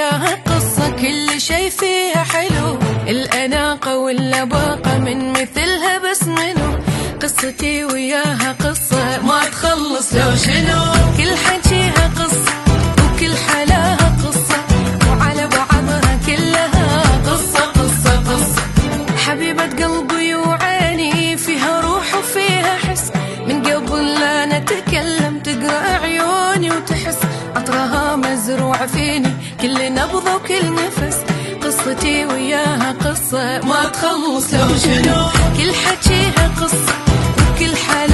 وياها قصة كل شي فيها حلو، الأناقة واللباقة من مثلها بس منو. قصتي وياها قصة ما تخلص لو شنو، كل حجيها قصة وكل حلاها قصة، وعلى بعضها كلها قصة قصة قصة. حبيبة قلبي وعيني فيها روح وفيها حس، من قبل لا نتكلم تقرأ عيوني وتحس، عطرها مزروع فيني كل نبضة وكل نفس. قصتي وياها قصة ما تخلص لو شنو، كل حجيها قصة وكل حال